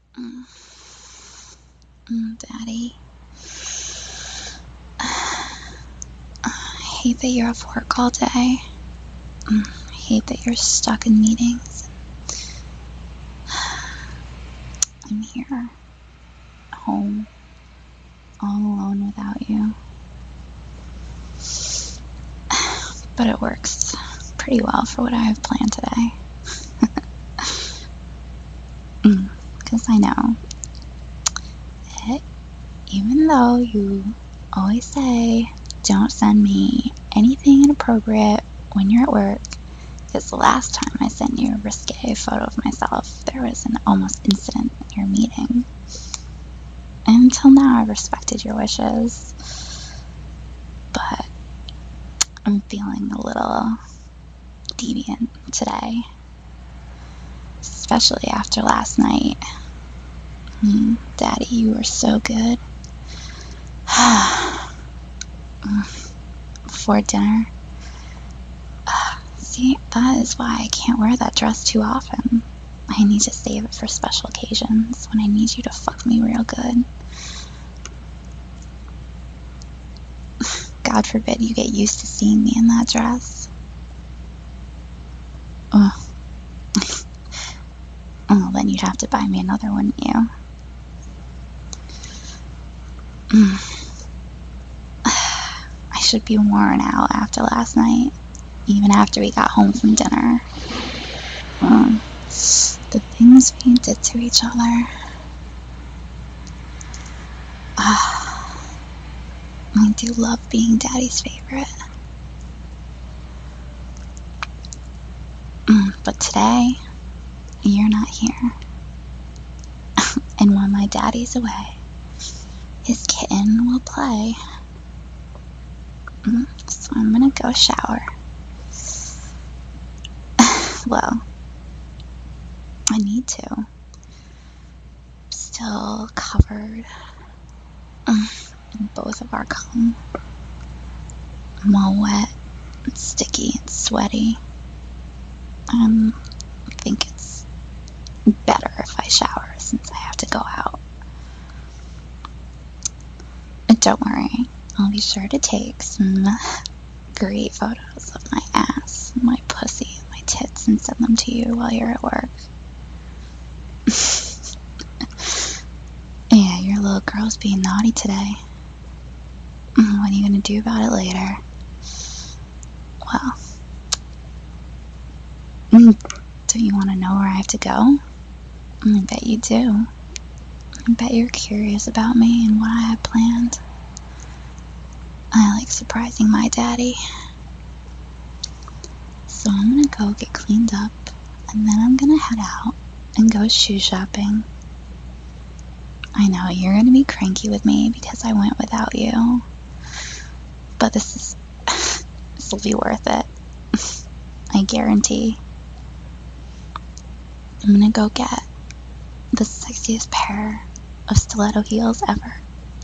Mm, Daddy. I hate that you're off work all day. I hate that you're stuck in meetings. I'm here, home, all alone without you. But it works pretty well for what I have planned today. Because I know that even though you always say, don't send me anything inappropriate when you're at work, because the last time I sent you a risque photo of myself, there was an almost incident in your meeting. And until now, I've respected your wishes. But I'm feeling a little deviant today. Especially after last night. Daddy, you were so good. Before dinner. See, that is why I can't wear that dress too often. I need to save it for special occasions when I need you to fuck me real good. God forbid you get used to seeing me in that dress. Oh, then you'd have to buy me another one, wouldn't you? I should be worn out after last night, even after we got home from dinner. The things we did to each other. I do love being Daddy's favorite. But today, you're not here. And when my daddy's away, his kitten will play. So I'm gonna go shower. Well, I need to. Still covered in both of our cum. I'm all wet and sticky and sweaty. I think it's better if I shower since I have to go out. And don't worry, I'll be sure to take some great photos of my ass, my pussy, and my tits and send them to you while you're at work. Yeah, your little girl's being naughty today. What are you gonna do about it later? Well, do you want to know where I have to go? I bet you do. I bet you're curious about me and what I have planned. I like surprising my daddy. So I'm gonna go get cleaned up, and then I'm gonna head out and go shoe shopping. I know you're gonna be cranky with me because I went without you, but this will be worth it. I guarantee. I'm gonna go get the sexiest pair of stiletto heels ever.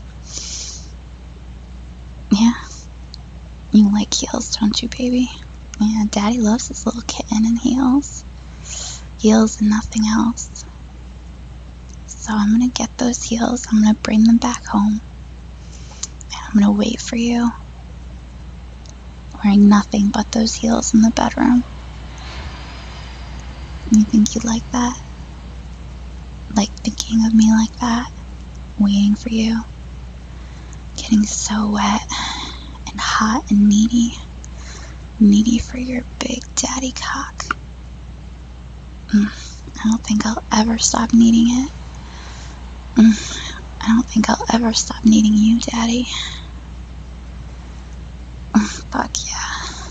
Yeah, you like heels, don't you, baby? Yeah, Daddy loves his little kitten in heels. Heels and nothing else. So I'm gonna get those heels, I'm gonna bring them back home, and I'm gonna wait for you, wearing nothing but those heels in the bedroom. You think you'd like that? Like thinking of me like that? Waiting for you? Getting so wet and hot and needy. Needy for your big daddy cock. I don't think I'll ever stop needing it. I don't think I'll ever stop needing you, Daddy. Fuck yeah.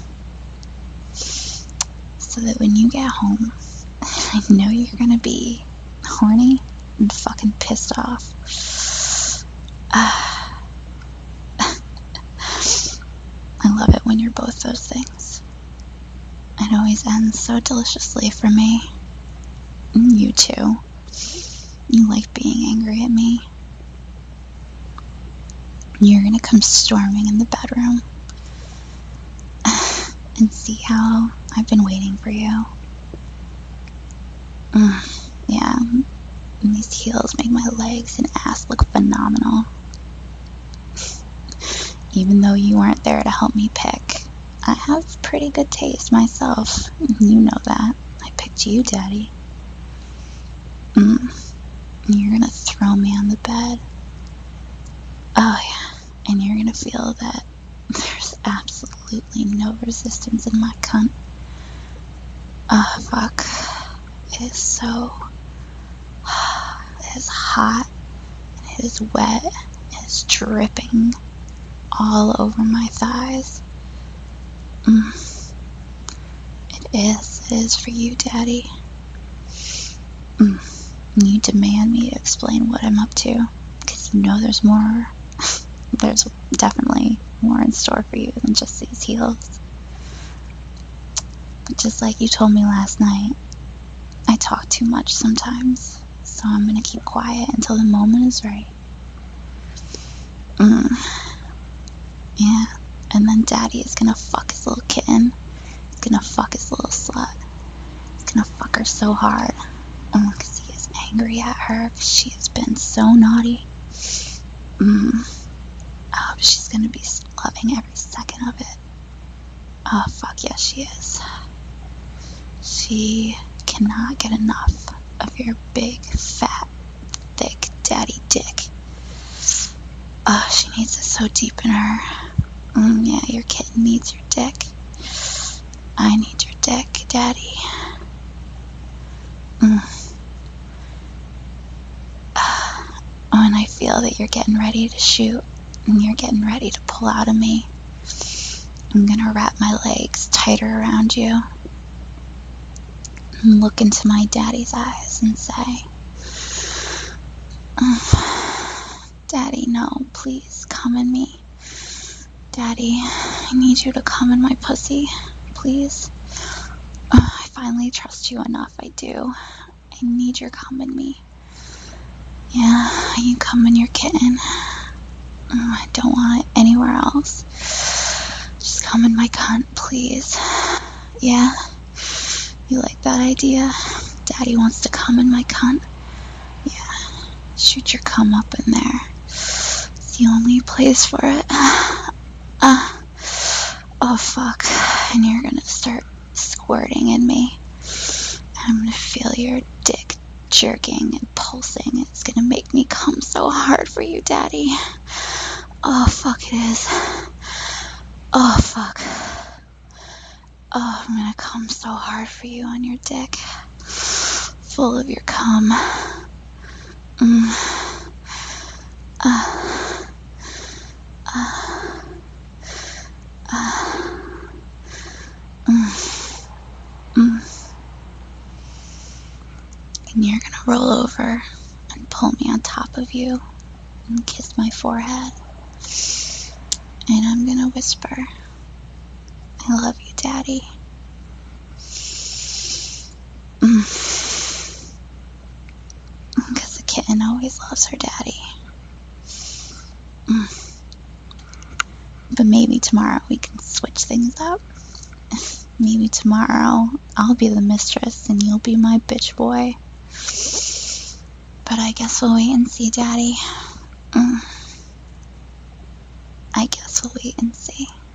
So that when you get home, I know you're gonna be horny and fucking pissed off. I love it when you're both those things. It always ends so deliciously for me. And you too. You like being angry at me. You're gonna come storming in the bedroom and see how I've been waiting for you. Yeah, and these these heels make my legs and ass look phenomenal. Even though you weren't there to help me pick, I have pretty good taste myself. You know that. I picked you, Daddy. You're gonna throw me on the bed. Oh yeah, and you're gonna feel that there's absolutely no resistance in my cunt. Oh fuck. It is so... It is hot, it is wet, it is dripping all over my thighs. It is for you, Daddy. You demand me to explain what I'm up to, because you know there's more. There's definitely more in store for you than just these heels. Just like you told me last night, I talk too much sometimes, so I'm gonna keep quiet until the moment is right. Yeah, and then Daddy is gonna fuck his little kitten. He's gonna fuck his little slut. He's gonna fuck her so hard. Because he is angry at her because she has been so naughty. Oh, she's gonna be loving every second of it. Oh, fuck yes, she is. She cannot get enough of your big, fat, thick daddy dick. Oh, she needs it so deep in her. Yeah, your kitten needs your dick. I need your dick, Daddy. When I feel that you're getting ready to shoot and you're getting ready to pull out of me, I'm gonna wrap my legs tighter around you and look into my daddy's eyes and say, Daddy, no, please come in me. Daddy, I need you to come in my pussy, please. I finally trust you enough, I do. I need your cum in me. Yeah, you come in your kitten. I don't want it anywhere else. Just come in my cunt, please. Yeah? You like that idea? Daddy wants to come in my cunt? Yeah. Shoot your cum up in there. It's the only place for it. Oh fuck. And you're gonna start squirting in me. I'm gonna feel your dick jerking and pulsing. It's gonna make me come so hard for you, Daddy. Oh fuck, it is. Oh fuck. Oh, I'm gonna come so hard for you on your dick. Full of your cum. And you're gonna roll over and pull me on top of you and kiss my forehead. And I'm gonna whisper, I love you, Daddy. Because the kitten always loves her daddy. But maybe tomorrow we can switch things up. Maybe tomorrow I'll be the mistress and you'll be my bitch boy. But I guess we'll wait and see, Daddy. I guess we'll wait and see.